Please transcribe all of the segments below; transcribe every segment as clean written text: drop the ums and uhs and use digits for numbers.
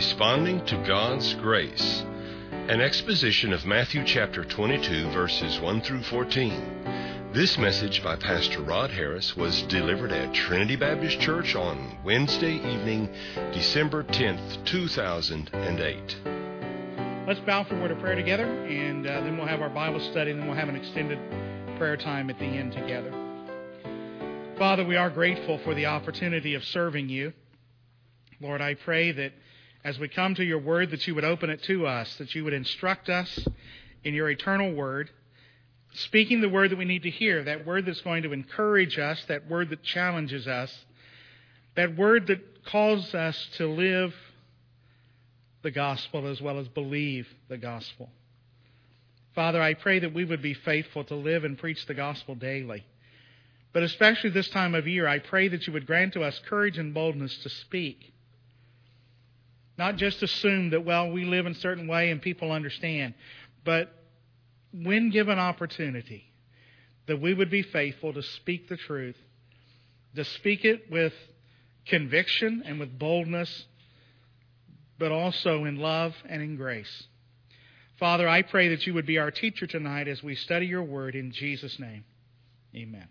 Responding to God's Grace, an exposition of Matthew chapter 22, verses 1 through 14. This message by Pastor Rod Harris was delivered at Trinity Baptist Church on Wednesday evening, December 10th, 2008. Let's bow for a word of prayer together, and then we'll have our Bible study, and then we'll have an extended prayer time at the end together. Father, we are grateful for the opportunity of serving you. Lord, I pray that as we come to your word, that you would open it to us, that you would instruct us in your eternal word, speaking the word that we need to hear, that word that's going to encourage us, that word that challenges us, that word that calls us to live the gospel as well as believe the gospel. Father, I pray that we would be faithful to live and preach the gospel daily. But especially this time of year, I pray that you would grant to us courage and boldness to speak. Not just assume that, well, we live in a certain way and people understand, but when given opportunity, that we would be faithful to speak the truth, to speak it with conviction and with boldness, but also in love and in grace. Father, I pray that you would be our teacher tonight as we study your word in Jesus' name. Amen.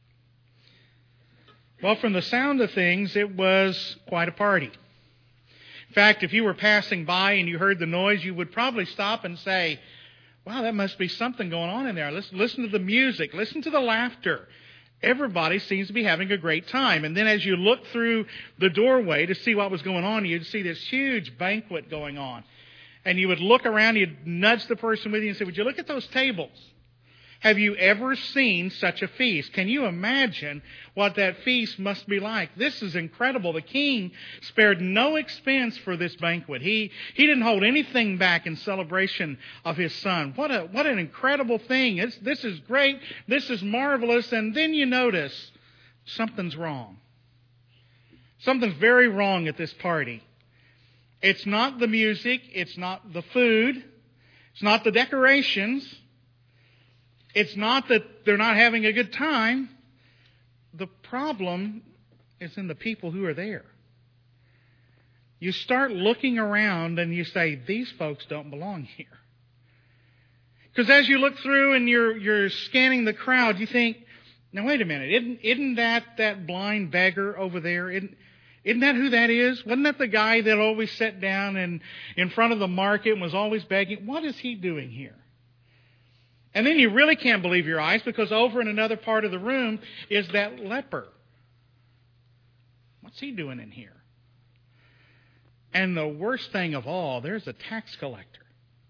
Well, from the sound of things, it was quite a party. In fact, if you were passing by and you heard the noise, you would probably stop and say, wow, that must be something going on in there. Listen to the music. Listen to the laughter. Everybody seems to be having a great time. And then as you look through the doorway to see what was going on, you'd see this huge banquet going on. And you would look around, you'd nudge the person with you and say, would you look at those tables? Have you ever seen such a feast? Can you imagine what that feast must be like? This is incredible. The king spared no expense for this banquet. He didn't hold anything back in celebration of his son. What an incredible thing. This is great. This is marvelous. And then you notice something's wrong. Something's very wrong at this party. It's not the music. It's not the food. It's not the decorations. It's not that they're not having a good time. The problem is in the people who are there. You start looking around and you say, these folks don't belong here. Because as you look through and you're scanning the crowd, you think, now wait a minute, isn't that blind beggar over there? Isn't that who that is? Wasn't that the guy that always sat down in front of the market and was always begging? What is he doing here? And then you really can't believe your eyes because over in another part of the room is that leper. What's he doing in here? And the worst thing of all, there's a tax collector.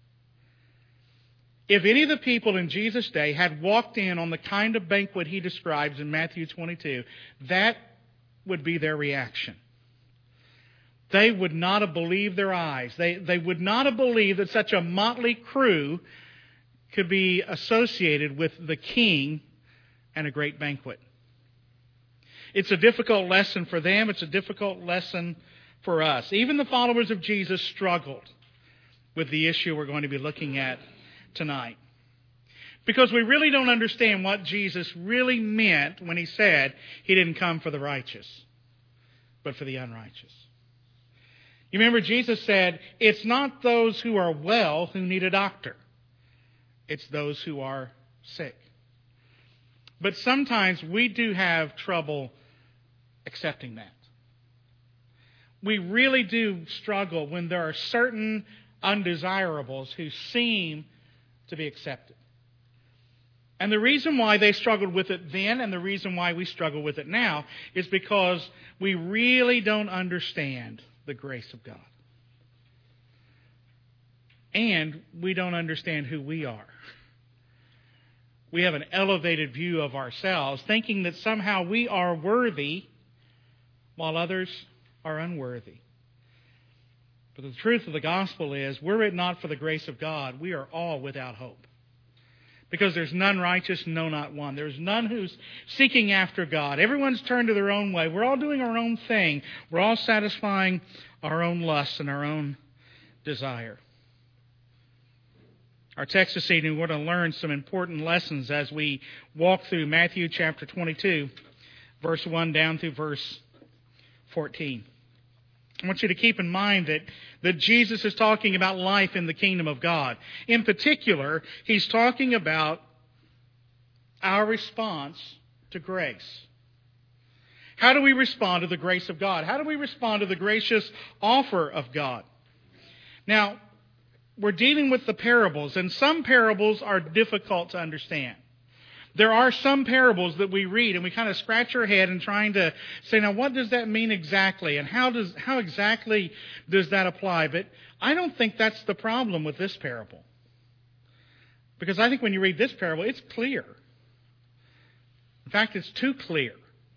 If any of the people in Jesus' day had walked in on the kind of banquet he describes in Matthew 22, that would be their reaction. They would not have believed their eyes. They would not have believed that such a motley crew could be associated with the king and a great banquet. It's a difficult lesson for them. It's a difficult lesson for us. Even the followers of Jesus struggled with the issue we're going to be looking at tonight. Because we really don't understand what Jesus really meant when he said he didn't come for the righteous, but for the unrighteous. You remember Jesus said, it's not those who are well who need a doctor. It's those who are sick. But sometimes we do have trouble accepting that. We really do struggle when there are certain undesirables who seem to be accepted. And the reason why they struggled with it then and the reason why we struggle with it now is because we really don't understand the grace of God. And we don't understand who we are. We have an elevated view of ourselves, thinking that somehow we are worthy while others are unworthy. But the truth of the gospel is, were it not for the grace of God, we are all without hope. Because there's none righteous, no, not one. There's none who's seeking after God. Everyone's turned to their own way. We're all doing our own thing. We're all satisfying our own lusts and our own desire. Our text this evening, we're going to learn some important lessons as we walk through Matthew chapter 22, verse 1 down through verse 14. I want you to keep in mind that Jesus is talking about life in the kingdom of God. In particular, he's talking about our response to grace. How do we respond to the grace of God? How do we respond to the gracious offer of God? Now, we're dealing with the parables, and some parables are difficult to understand. There are some parables that we read and we kind of scratch our head and trying to say, now what does that mean exactly? And how exactly does that apply? But I don't think that's the problem with this parable. Because I think when you read this parable, it's clear. In fact, it's too clear.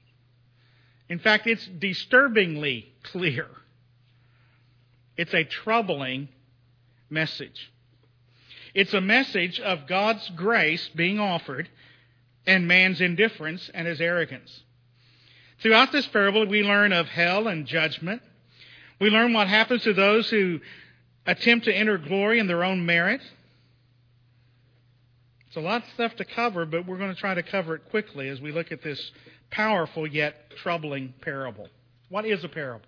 In fact, it's disturbingly clear. It's a troubling message. It's a message of God's grace being offered and man's indifference and his arrogance. Throughout this parable, we learn of hell and judgment. We learn what happens to those who attempt to enter glory in their own merit. It's a lot of stuff to cover, but we're going to try to cover it quickly as we look at this powerful yet troubling parable. What is a parable?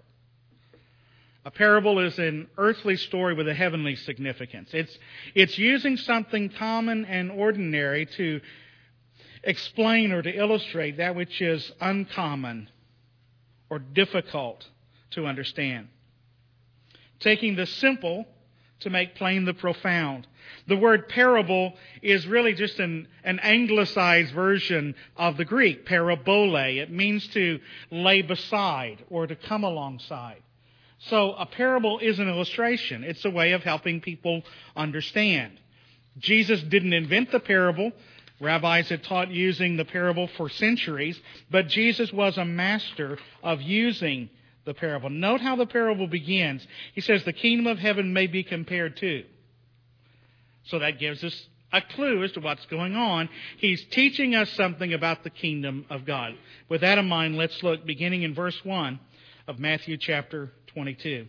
A parable is an earthly story with a heavenly significance. It's using something common and ordinary to explain or to illustrate that which is uncommon or difficult to understand. Taking the simple to make plain the profound. The word parable is really just an anglicized version of the Greek, parabole. It means to lay beside or to come alongside. So a parable is an illustration. It's a way of helping people understand. Jesus didn't invent the parable. Rabbis had taught using the parable for centuries, but Jesus was a master of using the parable. Note how the parable begins. He says, the kingdom of heaven may be compared to. So that gives us a clue as to what's going on. He's teaching us something about the kingdom of God. With that in mind, let's look beginning in verse 1 of Matthew chapter 22.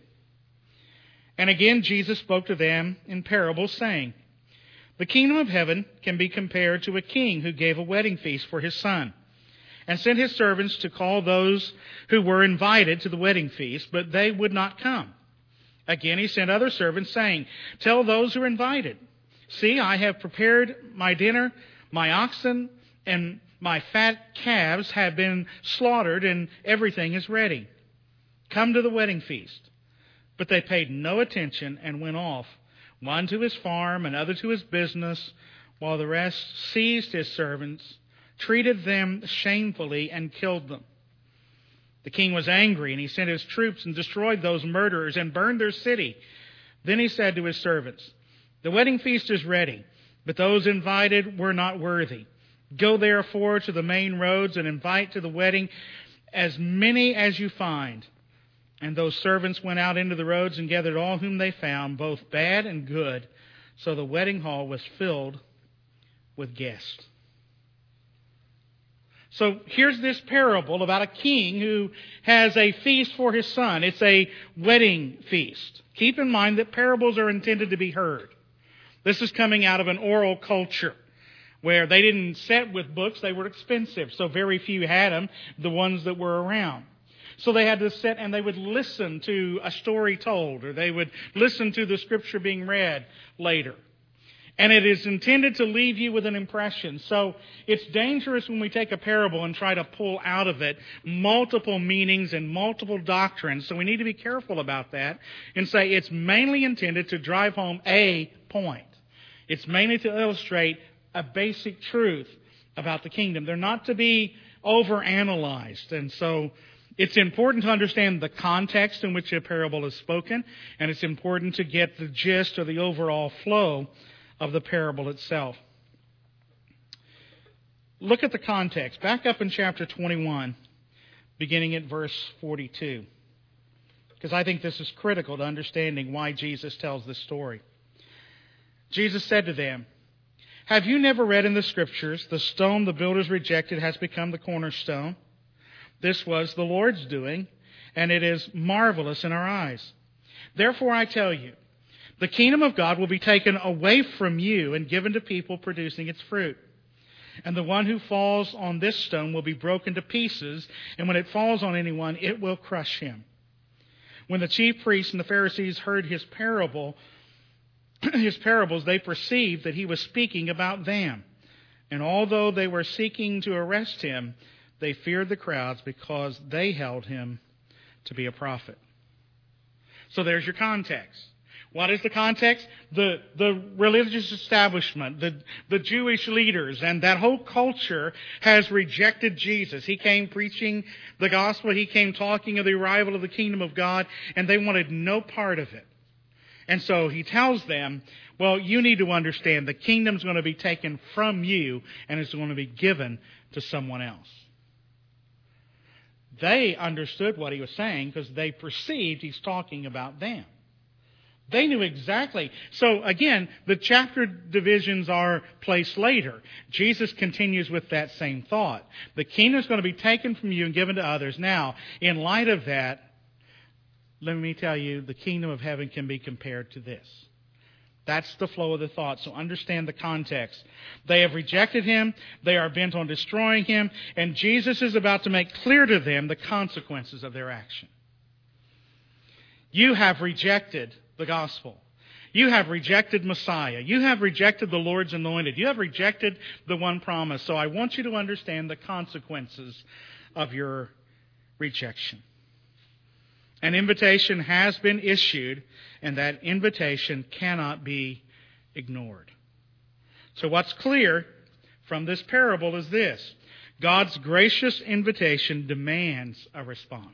And again, Jesus spoke to them in parables, saying, the kingdom of heaven can be compared to a king who gave a wedding feast for his son, and sent his servants to call those who were invited to the wedding feast, but they would not come. Again, he sent other servants, saying, tell those who are invited, see, I have prepared my dinner, my oxen and my fat calves have been slaughtered, and everything is ready. Come to the wedding feast. But they paid no attention and went off, one to his farm, another to his business, while the rest seized his servants, treated them shamefully, and killed them. The king was angry, and he sent his troops and destroyed those murderers and burned their city. Then he said to his servants, the wedding feast is ready, but those invited were not worthy. Go therefore to the main roads and invite to the wedding as many as you find. And those servants went out into the roads and gathered all whom they found, both bad and good. So the wedding hall was filled with guests. So here's this parable about a king who has a feast for his son. It's a wedding feast. Keep in mind that parables are intended to be heard. This is coming out of an oral culture where they didn't set with books. They were expensive, so very few had them, the ones that were around. So they had to sit and they would listen to a story told, or they would listen to the scripture being read later. And it is intended to leave you with an impression. So it's dangerous when we take a parable and try to pull out of it multiple meanings and multiple doctrines. So we need to be careful about that and say it's mainly intended to drive home a point. It's mainly to illustrate a basic truth about the kingdom. They're not to be overanalyzed. And so it's important to understand the context in which a parable is spoken, and it's important to get the gist or the overall flow of the parable itself. Look at the context. Back up in chapter 21, beginning at verse 42, because I think this is critical to understanding why Jesus tells this story. Jesus said to them, have you never read in the Scriptures, the stone the builders rejected has become the cornerstone? This was the Lord's doing, and it is marvelous in our eyes. Therefore I tell you, the kingdom of God will be taken away from you and given to people producing its fruit. And the one who falls on this stone will be broken to pieces, and when it falls on anyone, it will crush him. When the chief priests and the Pharisees heard his parables, they perceived that he was speaking about them. And although they were seeking to arrest him, they feared the crowds because they held him to be a prophet. So there's your context. What is the context? The religious establishment, the Jewish leaders, and that whole culture has rejected Jesus. He came preaching the gospel. He came talking of the arrival of the kingdom of God, and they wanted no part of it. And so he tells them, well, you need to understand the kingdom's going to be taken from you, and it's going to be given to someone else. They understood what he was saying because they perceived he's talking about them. They knew exactly. So again, the chapter divisions are placed later. Jesus continues with that same thought. The kingdom is going to be taken from you and given to others. Now, in light of that, let me tell you, the kingdom of heaven can be compared to this. That's the flow of the thought. So understand the context. They have rejected him. They are bent on destroying him. And Jesus is about to make clear to them the consequences of their action. You have rejected the gospel. You have rejected Messiah. You have rejected the Lord's anointed. You have rejected the one promised. So I want you to understand the consequences of your rejection. An invitation has been issued, and that invitation cannot be ignored. So what's clear from this parable is this: God's gracious invitation demands a response.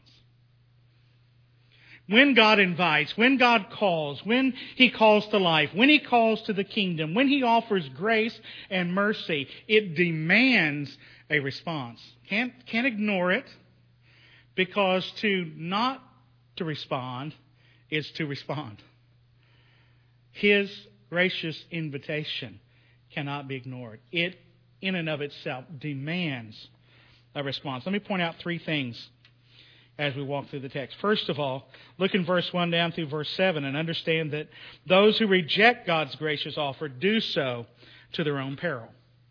When God invites, when God calls, when He calls to life, when He calls to the kingdom, when He offers grace and mercy, it demands a response. Can't ignore it, because to not to respond is to respond. His gracious invitation cannot be ignored. It, in and of itself, demands a response. Let me point out three things as we walk through the text. First of all, look in verse 1 down through verse 7 and understand that those who reject God's gracious offer do so to their own peril.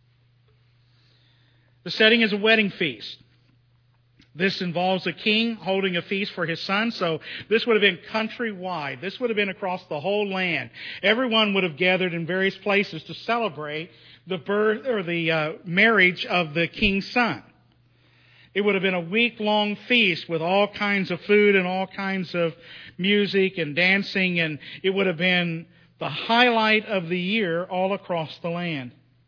The setting is a wedding feast. This involves a king holding a feast for his son, so this would have been countrywide. This would have been across the whole land. Everyone would have gathered in various places to celebrate the birth or the marriage of the king's son. It would have been a week-long feast with all kinds of food and all kinds of music and dancing, and it would have been the highlight of the year all across the land.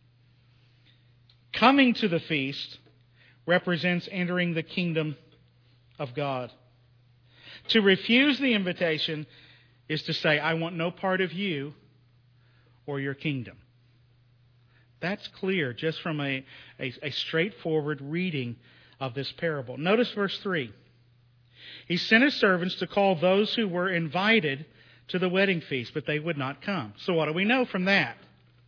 Coming to the feast represents entering the kingdom of God. To refuse the invitation is to say, I want no part of you or your kingdom. That's clear just from a straightforward reading of this parable. Notice verse 3. He sent his servants to call those who were invited to the wedding feast, but they would not come. So what do we know from that?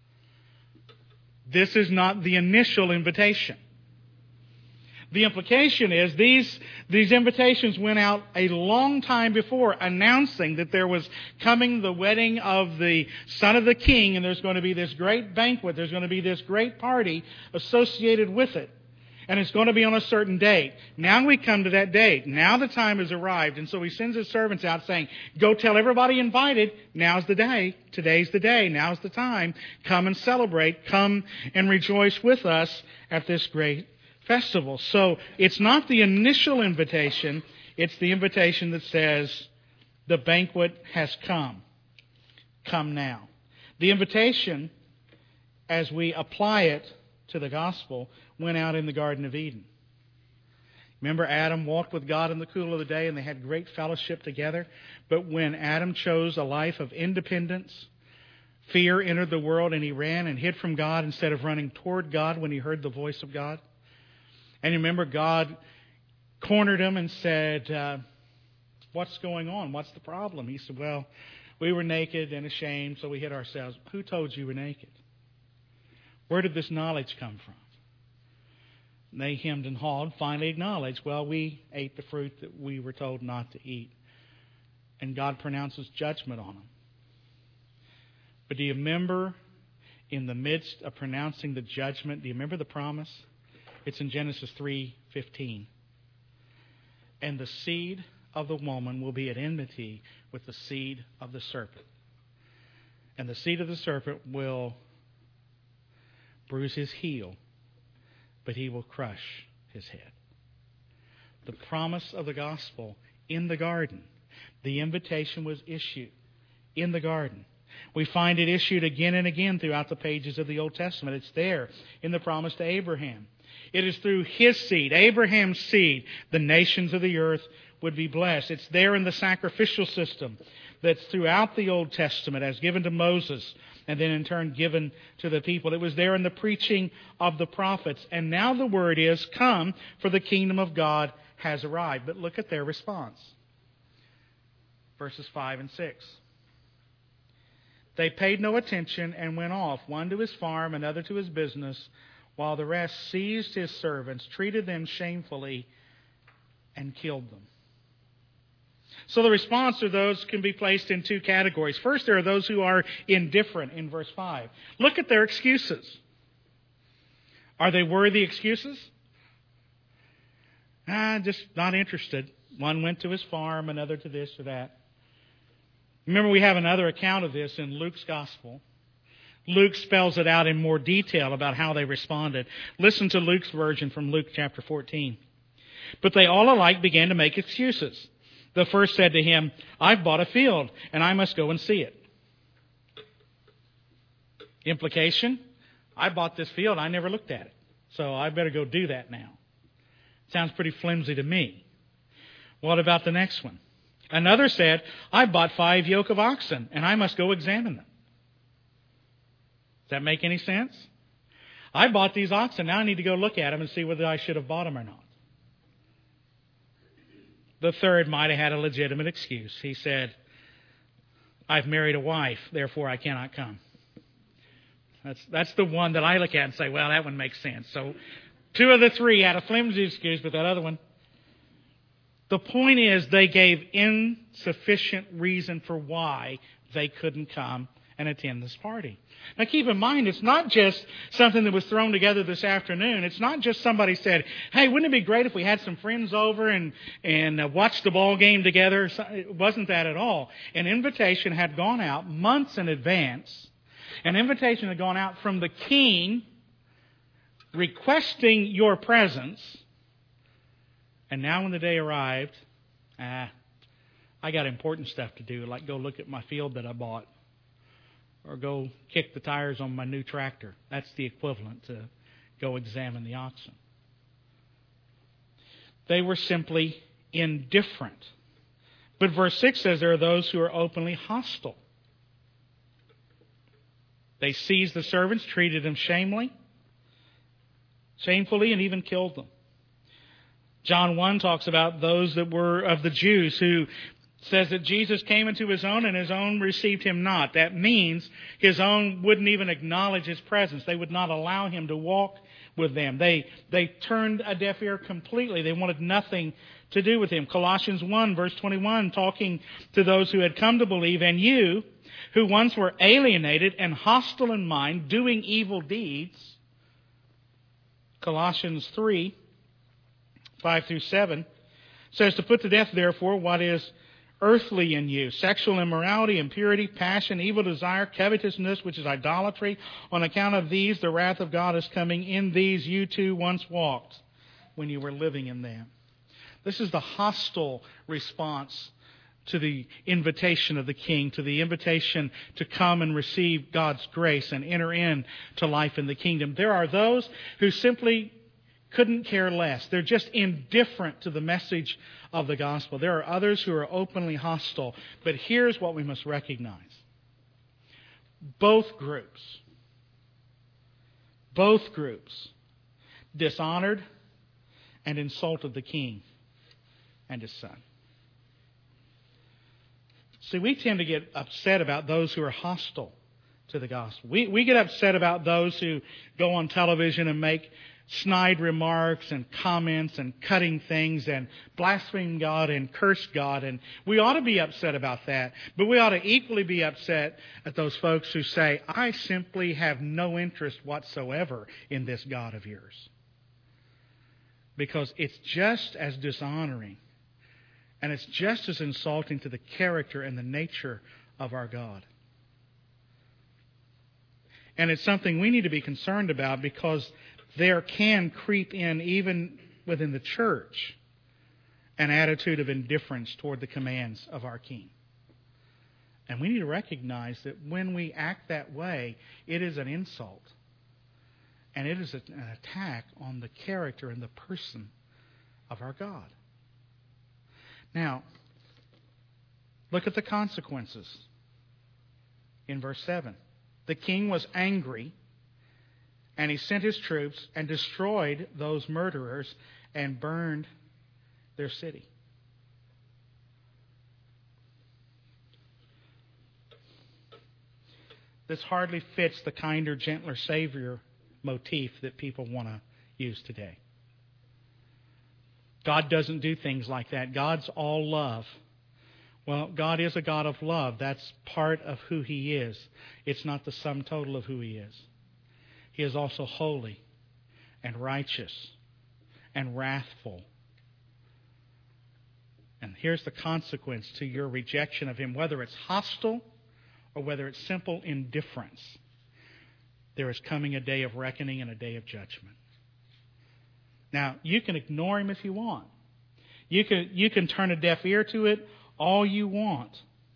This is not the initial invitation. The implication is these invitations went out a long time before, announcing that there was coming the wedding of the son of the king, and there's going to be this great banquet, there's going to be this great party associated with it. And it's going to be on a certain date. Now we come to that date. Now the time has arrived. And so he sends his servants out saying, go tell everybody invited, now's the day. Today's the day. Now's the time. Come and celebrate. Come and rejoice with us at this great festival. So it's not the initial invitation. It's the invitation that says, the banquet has come. Come now. The invitation, as we apply it to the gospel, went out in the Garden of Eden. Remember, Adam walked with God in the cool of the day, and they had great fellowship together. But when Adam chose a life of independence, fear entered the world, and he ran and hid from God instead of running toward God when he heard the voice of God. And you remember, God cornered him and said, what's going on? What's the problem? He said, well, we were naked and ashamed, so we hid ourselves. Who told you were naked? Where did this knowledge come from? And they hemmed and hawed, finally acknowledged, well, we ate the fruit that we were told not to eat. And God pronounces judgment on them. But do you remember, in the midst of pronouncing the judgment, do you remember the promise? It's in Genesis 3:15. And the seed of the woman will be at enmity with the seed of the serpent. And the seed of the serpent will bruise his heel, but he will crush his head. The promise of the gospel in the garden. The invitation was issued in the garden. We find it issued again and again throughout the pages of the Old Testament. It's there in the promise to Abraham. It is through his seed, Abraham's seed, the nations of the earth would be blessed. It's there in the sacrificial system that's throughout the Old Testament as given to Moses and then in turn given to the people. It was there in the preaching of the prophets. And now the word is, come, for the kingdom of God has arrived. But look at their response. Verses 5 and 6. They paid no attention and went off, one to his farm, another to his business, while the rest seized his servants, treated them shamefully, and killed them. So the response to those can be placed in two categories. First, there are those who are indifferent in verse 5. Look at their excuses. Are they worthy excuses? Just not interested. One went to his farm, another to this or that. Remember, we have another account of this in Luke's Gospel. Luke spells it out in more detail about how they responded. Listen to Luke's version from Luke chapter 14. But they all alike began to make excuses. The first said to him, I've bought a field, and I must go and see it. Implication, I bought this field, I never looked at it. So I better go do that now. Sounds pretty flimsy to me. What about the next one? Another said, I bought 5 yoke of oxen, and I must go examine them. Does that make any sense? I bought these oxen, now I need to go look at them and see whether I should have bought them or not. The third might have had a legitimate excuse. He said, I've married a wife, therefore I cannot come. That's the one that I look at and say, well, that one makes sense. So 2 of the 3 had a flimsy excuse, but that other one. The point is they gave insufficient reason for why they couldn't come and attend this party. Now keep in mind, it's not just something that was thrown together this afternoon. It's not just somebody said, hey, wouldn't it be great if we had some friends over and watched the ball game together? It wasn't that at all. An invitation had gone out months in advance. An invitation had gone out from the king requesting your presence. And now when the day arrived, I got important stuff to do, like go look at my field that I bought or go kick the tires on my new tractor. That's the equivalent to go examine the oxen. They were simply indifferent. But verse 6 says there are those who are openly hostile. They seized the servants, treated them shamefully, and even killed them. John 1 talks about those that were of the Jews who says that Jesus came into his own and his own received him not. That means his own wouldn't even acknowledge his presence. They would not allow him to walk with them. They turned a deaf ear completely. They wanted nothing to do with him. Colossians 1 verse 21 talking to those who had come to believe, and you who once were alienated and hostile in mind, doing evil deeds. Colossians 3 5 through 7 says to put to death, therefore, what is earthly in you, sexual immorality, impurity, passion, evil desire, covetousness, which is idolatry. On account of these, the wrath of God is coming. In these you too once walked when you were living in them. This is the hostile response to the invitation of the king, to the invitation to come and receive God's grace and enter into life in the kingdom. There are those who simply couldn't care less. They're just indifferent to the message of the gospel. There are others who are openly hostile. But here's what we must recognize. Both groups dishonored and insulted the king and his son. See, we tend to get upset about those who are hostile to the gospel. We get upset about those who go on television and make snide remarks and comments and cutting things and blaspheme God and curse God. And we ought to be upset about that. But we ought to equally be upset at those folks who say, I simply have no interest whatsoever in this God of yours. Because it's just as dishonoring And it's just as insulting to the character and the nature of our God. And it's something we need to be concerned about, because there can creep in, even within the church, an attitude of indifference toward the commands of our King. And we need to recognize that when we act that way, it is an insult. And it is an attack on the character and the person of our God. Now, look at the consequences in verse 7. The king was angry, and he sent his troops and destroyed those murderers and burned their city. This hardly fits the kinder, gentler Savior motif that people want to use today. God doesn't do things like that. God's all love. Well, God is a God of love. That's part of who He is. It's not the sum total of who He is. He is also holy and righteous and wrathful. And here's the consequence to your rejection of Him, whether it's hostile or whether it's simple indifference. There is coming a day of reckoning and a day of judgment. Now, you can ignore Him if you want. You can turn a deaf ear to it all you want.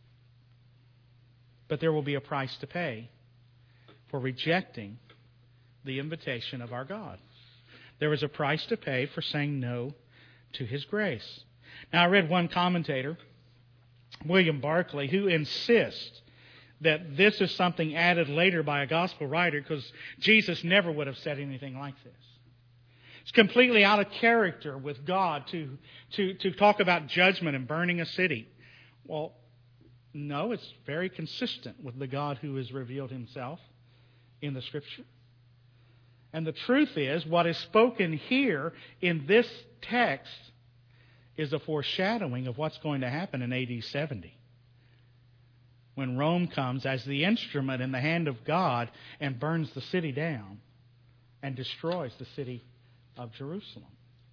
But there will be a price to pay for rejecting the invitation of our God. There is a price to pay for saying no to His grace. Now, I read one commentator, William Barclay, who insists that this is something added later by a gospel writer, because Jesus never would have said anything like this. It's completely out of character with God to talk about judgment and burning a city. Well, no, it's very consistent with the God who has revealed Himself in the Scripture. And the truth is, what is spoken here in this text is a foreshadowing of what's going to happen in AD 70. When Rome comes as the instrument in the hand of God and burns the city down and destroys the city of Jerusalem.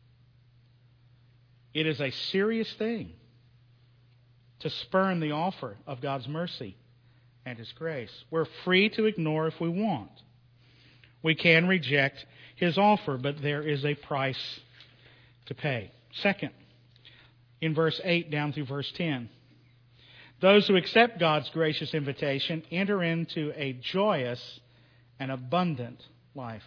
It is a serious thing to spurn the offer of God's mercy and His grace. We're free to ignore if we want. We can reject His offer, but there is a price to pay. Second, in verse 8 down through verse 10, those who accept God's gracious invitation enter into a joyous and abundant life.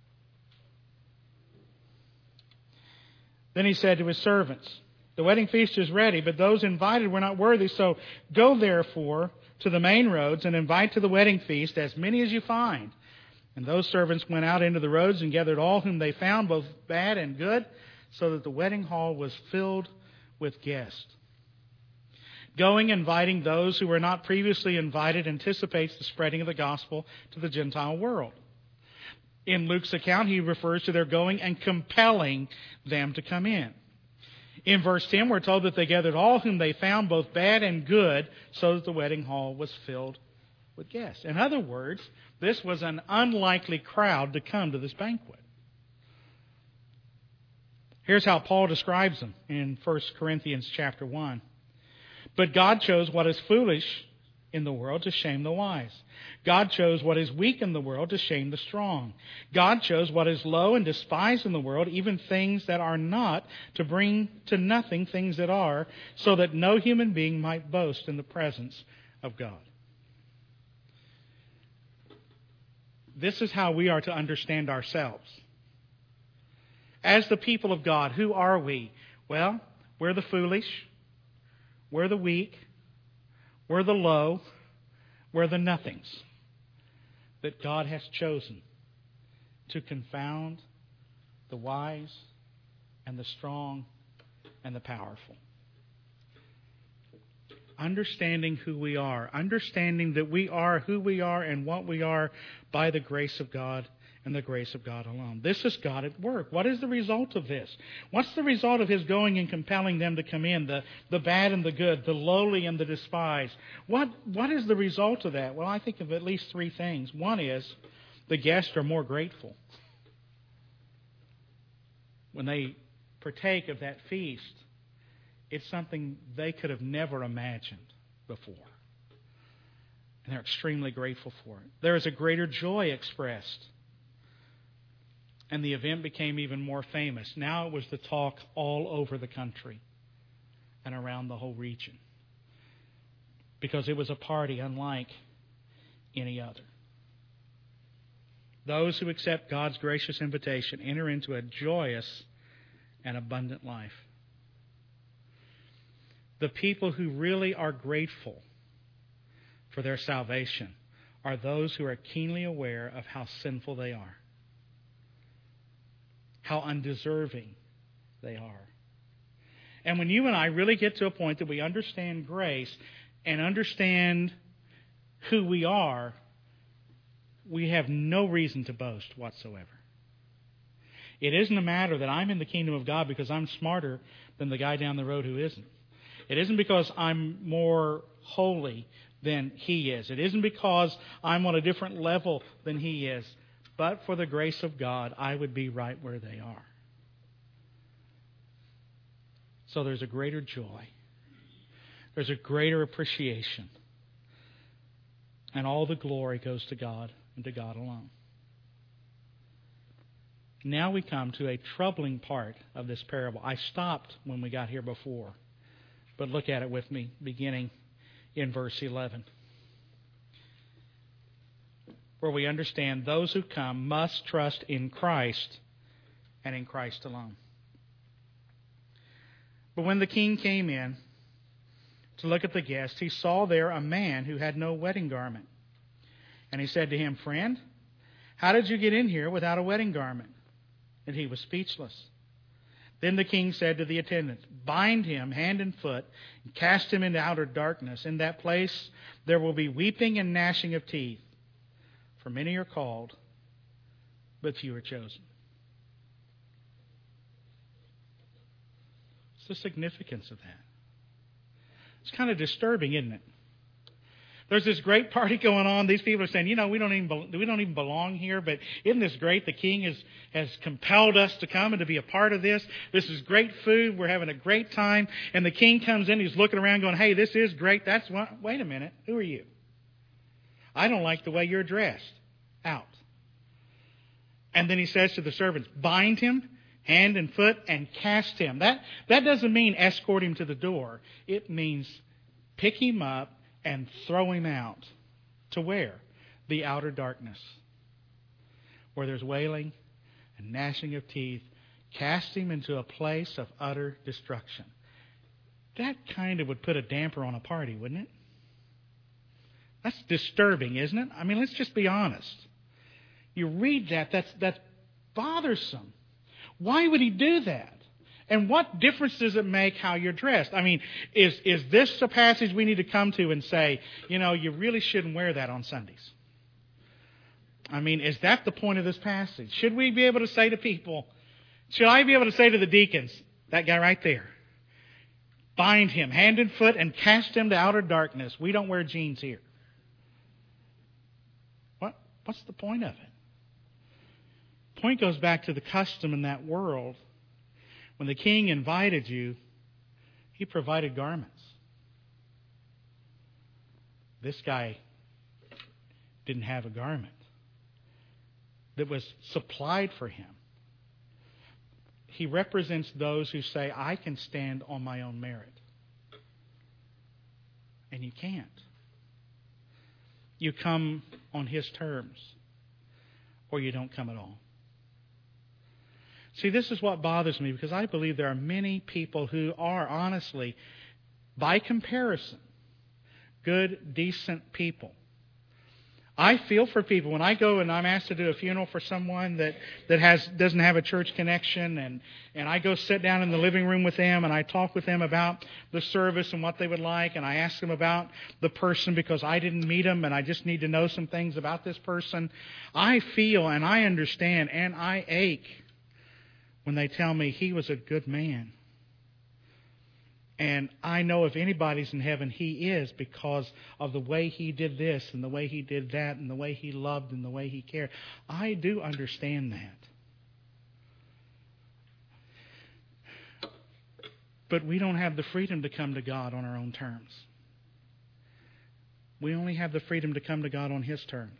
Then He said to His servants, the wedding feast is ready, but those invited were not worthy. So go therefore to the main roads and invite to the wedding feast as many as you find. And those servants went out into the roads and gathered all whom they found, both bad and good, so that the wedding hall was filled with guests. Going, inviting those who were not previously invited anticipates the spreading of the gospel to the Gentile world. In Luke's account, he refers to their going and compelling them to come in. In verse 10, we're told that they gathered all whom they found, both bad and good, so that the wedding hall was filled with guests. In other words, this was an unlikely crowd to come to this banquet. Here's how Paul describes them in 1 Corinthians chapter 1. But God chose what is foolish in the world to shame the wise. God chose what is weak in the world to shame the strong. God chose what is low and despised in the world, even things that are not, to bring to nothing things that are, so that no human being might boast in the presence of God. This is how we are to understand ourselves. As the people of God, who are we? Well, we're the foolish, we're the weak, we're the low, we're the nothings that God has chosen to confound the wise and the strong and the powerful. Understanding who we are, understanding that we are who we are and what we are by the grace of God and the grace of God alone. This is God at work. What is the result of this? What's the result of His going and compelling them to come in, the bad and the good, the lowly and the despised? What is the result of that? Well, I think of at least three things. One is the guests are more grateful. When they partake of that feast, It's something they could have never imagined before. And they're extremely grateful for it. There is a greater joy expressed. And the event became even more famous. Now it was the talk all over the country and around the whole region. Because it was a party unlike any other. Those who accept God's gracious invitation enter into a joyous and abundant life. The people who really are grateful for their salvation are those who are keenly aware of how sinful they are, how undeserving they are. And when you and I really get to a point that we understand grace and understand who we are, we have no reason to boast whatsoever. It isn't a matter that I'm in the kingdom of God because I'm smarter than the guy down the road who isn't. It isn't because I'm more holy than he is. It isn't because I'm on a different level than he is. But for the grace of God, I would be right where they are. So there's a greater joy. There's a greater appreciation. And all the glory goes to God and to God alone. Now we come to a troubling part of this parable. I stopped when we got here before, but look at it with me, beginning in verse 11, where we understand those who come must trust in Christ and in Christ alone. But when the king came in to look at the guest, he saw there a man who had no wedding garment. And he said to him, "Friend, how did you get in here without a wedding garment?" And he was speechless. Then the king said to the attendants, "Bind him hand and foot and cast him into outer darkness. In that place there will be weeping and gnashing of teeth. For many are called, but few are chosen." What's the significance of that? It's kind of disturbing, isn't it? There's this great party going on. These people are saying, we don't even belong here, but isn't this great? The king has compelled us to come and to be a part of this. This is great food. We're having a great time. And the king comes in. He's looking around going, "Hey, this is great. Wait a minute. Who are you? I don't like the way you're dressed. Out." And then he says to the servants, "Bind him hand and foot and cast him." That doesn't mean escort him to the door. It means pick him up and throw him out. To where? The outer darkness, where there's wailing and gnashing of teeth. Cast him into a place of utter destruction. That kind of would put a damper on a party, wouldn't it? That's disturbing, isn't it? I mean, let's just be honest. You read that's bothersome. Why would he do that? And what difference does it make how you're dressed? I mean, is this a passage we need to come to and say, you really shouldn't wear that on Sundays? I mean, is that the point of this passage? Should we be able to say to people, should I be able to say to the deacons, that guy right there, bind him hand and foot and cast him to outer darkness. We don't wear jeans here. What's the point of it? The point goes back to the custom in that world. When the king invited you, he provided garments. This guy didn't have a garment that was supplied for him. He represents those who say, "I can stand on my own merit." And you can't. You come on his terms, or you don't come at all. See, this is what bothers me, because I believe there are many people who are honestly, by comparison, good, decent people. I feel for people when I go and I'm asked to do a funeral for someone that doesn't have a church connection, and I go sit down in the living room with them and I talk with them about the service and what they would like, and I ask them about the person because I didn't meet them and I just need to know some things about this person. I feel and I understand and I ache when they tell me he was a good man. And I know if anybody's in heaven, he is, because of the way he did this and the way he did that and the way he loved and the way he cared. I do understand that. But we don't have the freedom to come to God on our own terms. We only have the freedom to come to God on His terms.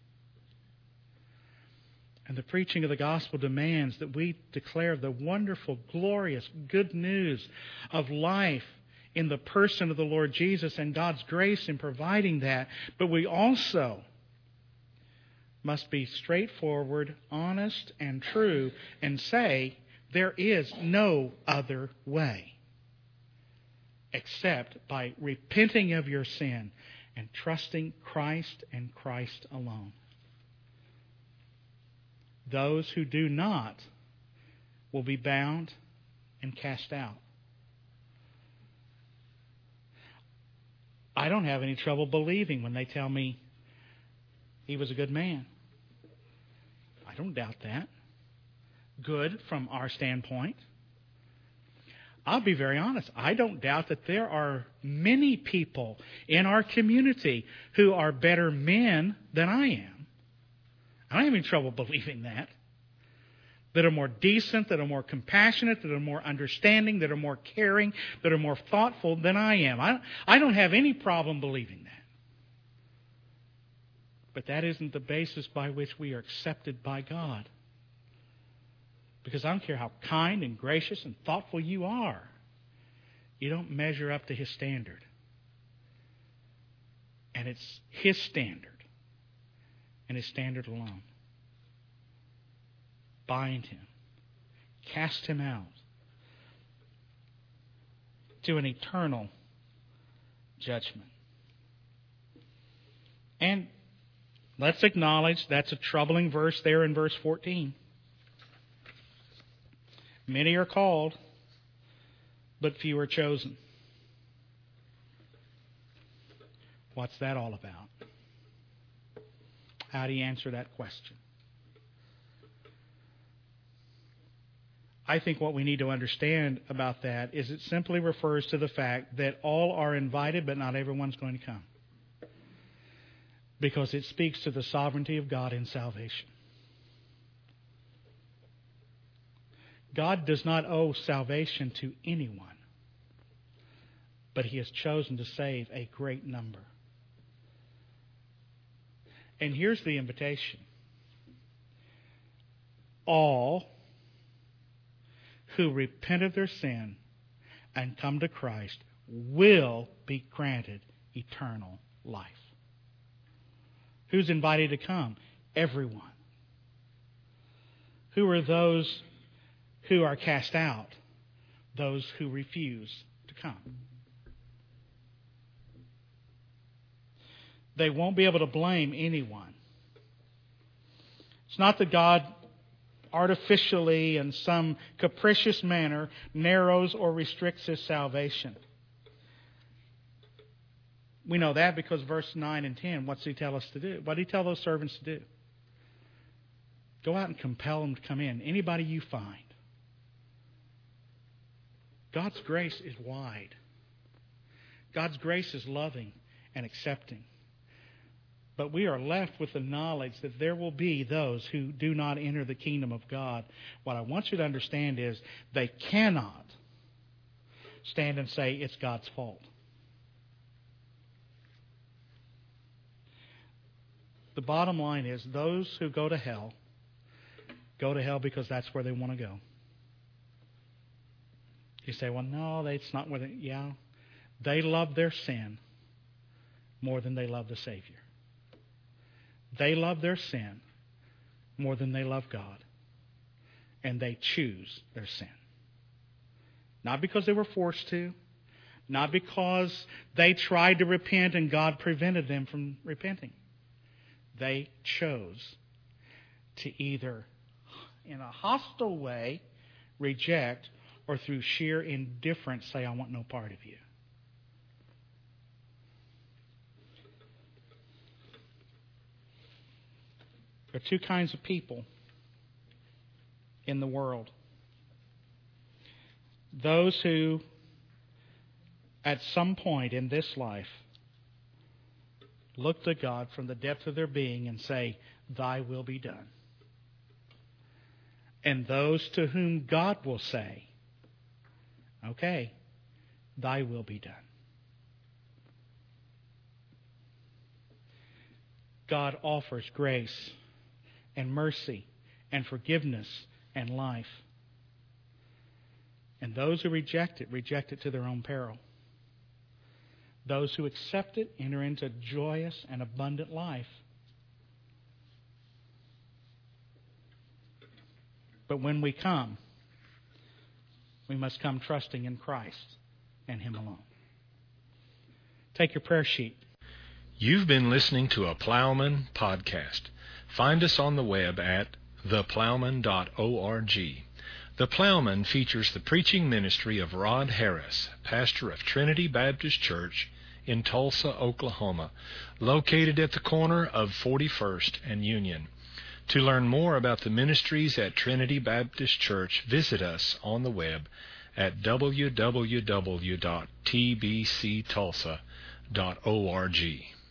And the preaching of the gospel demands that we declare the wonderful, glorious, good news of life in the person of the Lord Jesus and God's grace in providing that. But we also must be straightforward, honest, and true and say there is no other way except by repenting of your sin and trusting Christ and Christ alone. Those who do not will be bound and cast out. I don't have any trouble believing when they tell me he was a good man. I don't doubt that. Good from our standpoint. I'll be very honest. I don't doubt that there are many people in our community who are better men than I am. I don't have any trouble believing that. That are more decent, that are more compassionate, that are more understanding, that are more caring, that are more thoughtful than I am. I don't have any problem believing that. But that isn't the basis by which we are accepted by God. Because I don't care how kind and gracious and thoughtful you are, you don't measure up to His standard. And it's His standard and His standard alone. Bind him. Cast him out to an eternal judgment. And let's acknowledge that's a troubling verse there in verse 14. Many are called, but few are chosen. What's that all about? How do you answer that question? I think what we need to understand about that is it simply refers to the fact that all are invited, but not everyone's going to come. Because it speaks to the sovereignty of God in salvation. God does not owe salvation to anyone, but He has chosen to save a great number. And here's the invitation. All who repent of their sin and come to Christ will be granted eternal life. Who's invited to come? Everyone. Who are those who are cast out? Those who refuse to come. They won't be able to blame anyone. It's not that God artificially, in some capricious manner, narrows or restricts His salvation. We know that because verse 9 and 10, what's He tell us to do? What did He tell those servants to do? Go out and compel them to come in. Anybody you find. God's grace is wide. God's grace is loving and accepting. But we are left with the knowledge that there will be those who do not enter the kingdom of God. What I want you to understand is they cannot stand and say it's God's fault. The bottom line is those who go to hell because that's where they want to go. You say, well, no, that's not where they... Yeah, they love their sin more than they love the Savior. They love their sin more than they love God. And they choose their sin. Not because they were forced to. Not because they tried to repent and God prevented them from repenting. They chose to either, in a hostile way, reject, or through sheer indifference say, I want no part of you. There are two kinds of people in the world. Those who, at some point in this life, look to God from the depth of their being and say, Thy will be done. And those to whom God will say, Okay, thy will be done. God offers grace and mercy and forgiveness and life. And those who reject it to their own peril. Those who accept it enter into joyous and abundant life. But when we come, we must come trusting in Christ and Him alone. Take your prayer sheet. You've been listening to a Plowman podcast. Find us on the web at theplowman.org. The Plowman features the preaching ministry of Rod Harris, pastor of Trinity Baptist Church in Tulsa, Oklahoma, located at the corner of 41st and Union. To learn more about the ministries at Trinity Baptist Church, visit us on the web at www.tbctulsa.org.